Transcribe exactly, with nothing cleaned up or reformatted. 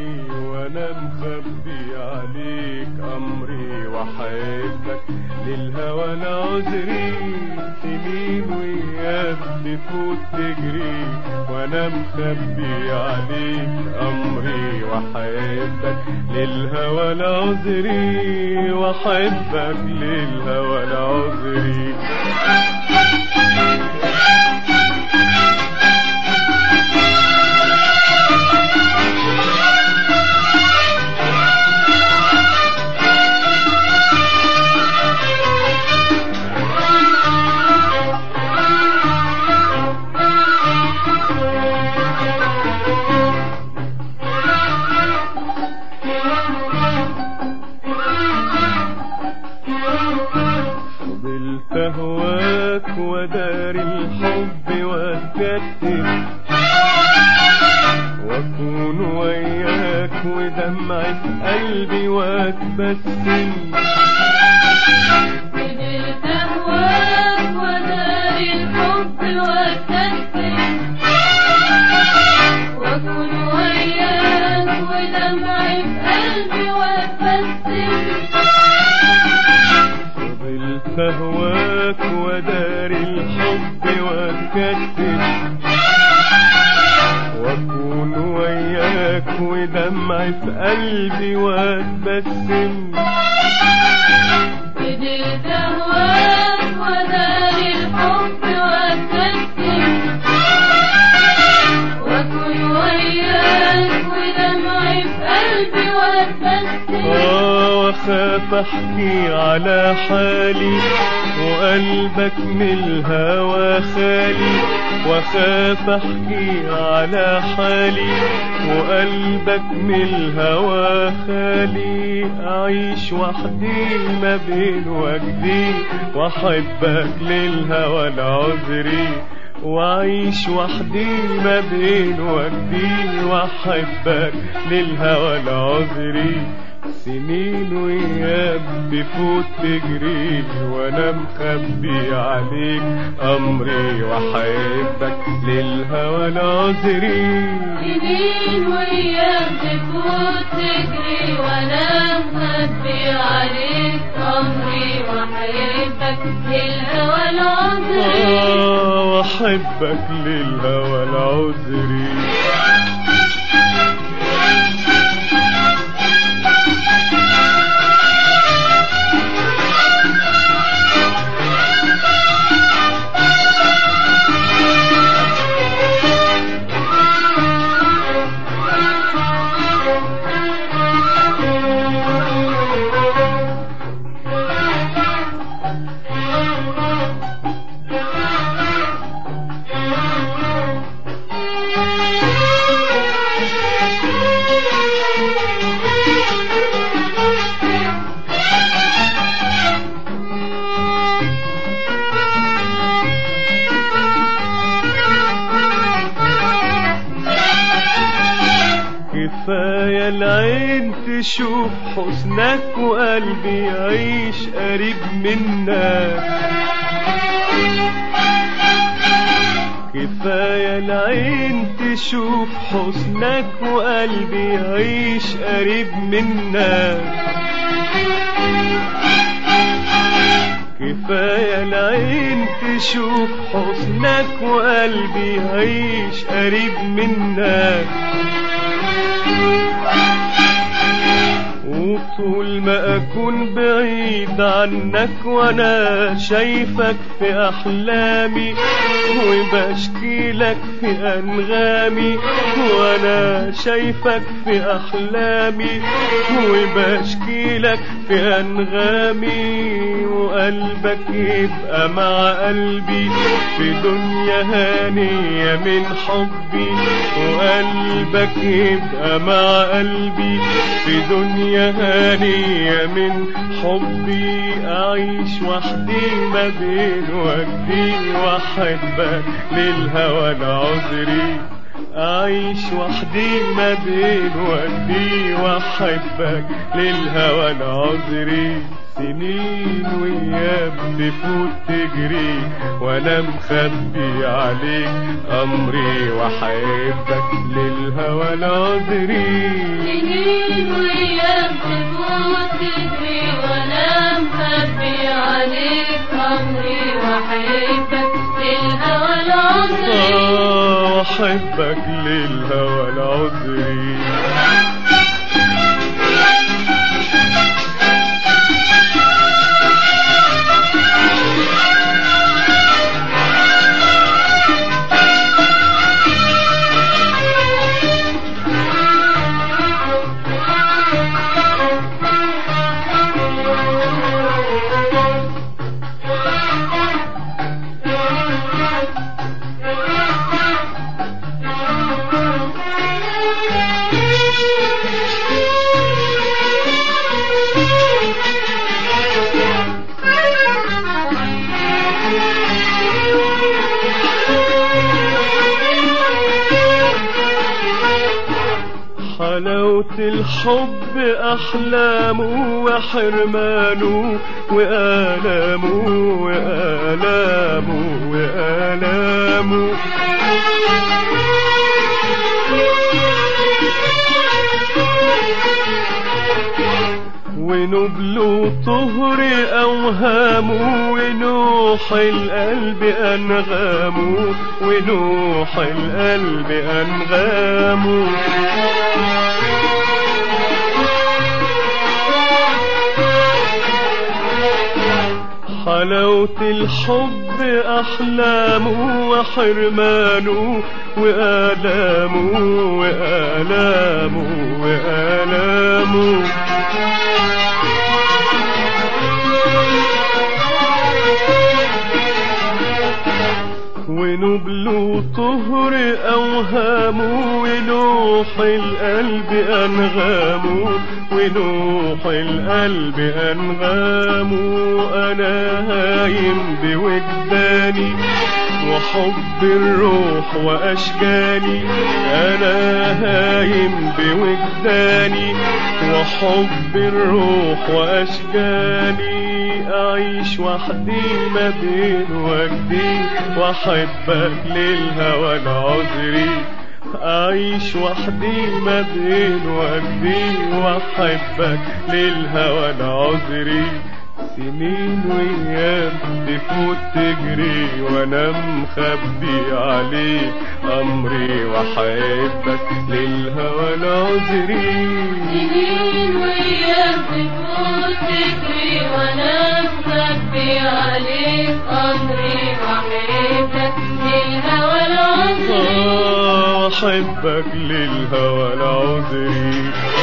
وانا مخبي عليك امري واحبك للهوى انا عذري سنين وياك تفوت تجري وانا مخبي عليك امري واحبك للهوى انا عذري واحبك للهوى انا عذري هواك ودار الحب واتكتب واكون وياك ودمعة قلبي واتبسم فضلت هواك ودار الحب واتكتب واكون وياك ودمعة قلبي واتبسم فهواك ودار الحب واتكتب واكون وياك ودمعة قلبي واتبسم فضلت هواك ودار الحب واتكتب واكون وياك ودمعة قلبي واتبسم واخاف احكي على حالي وقلبك من الهوى خالي واخاف احكي على حالي وقلبك من الهوى خالي اعيش وحدي ما بين وجدي واحبك للهوى العذري واعيش وحدي ما بين وجدي واحبك للهوى العذري سنين وياك بفوت تجري وانا مخبي عليك امري واحبك للهوى العذري سنين وياك بفوت تجري وانا مخبي عليك امري واحبك للهوى العذري آه واحبك للهوى العذري كفاية العين تشوف حسنك وقلبي يعيش قريب منك كفاية العين تشوف حسنك وقلبي يعيش قريب منك كفاية العين تشوف حسنك وقلبي يعيش قريب منك وطول ما اكون بعيد عنك وانا شايفك في احلامي وبشكي لك في انغامي وانا شايفك في احلامي وبشكي لك في انغامي وقلبك يبقى مع قلبي في دنيا هانية من حبي وقلبك يبقى مع قلبي في دنيا هانية من حبي أعيش وحدي ما بين وجدي وأحبك للهوى العذري أعيش وحدي ما بين ودي وأحبك للهوى العذري. سنين وأيام تفوت تجري وأنا مخبي عليك أمري وأحبك للهوى العذري. سنين وأيام تفوت تجري وأنا مخبي عليك أمري وأحبك للهوى العذري. آه وأحبك للهوى العذري. حلاوة الحب أحلامه وحرمانه وآلامه وآلامه وآلامه. ونبل طهر أوهامه ونوح القلب أنغامه ونوح القلب أنغامه. حلاوة الحب أحلامه وحرمانه وآلامه وآلامه وآلامه. ونبل طهر أوهامه ونوح القلب أنغامه ونوح القلب أنغامه. أنا هايم بوجداني وحب الروح وأشجاني. أنا هايم بوجداني وحب الروح وأشجاني. أعيش وحدي ما بين وجدي وأحبك للهوى العذري. أعيش وحدي ما بين وجدي وأحبك للهوى العذري. سنين وأيام تفوت تجري وأنا مخبي عليك أمري وأحبك للهوى العذري. سنين وأيام تفوت تجري وأنا مخبي عليك أمري وأحبك للهوى العذري. آه أحبك للهوى العذري.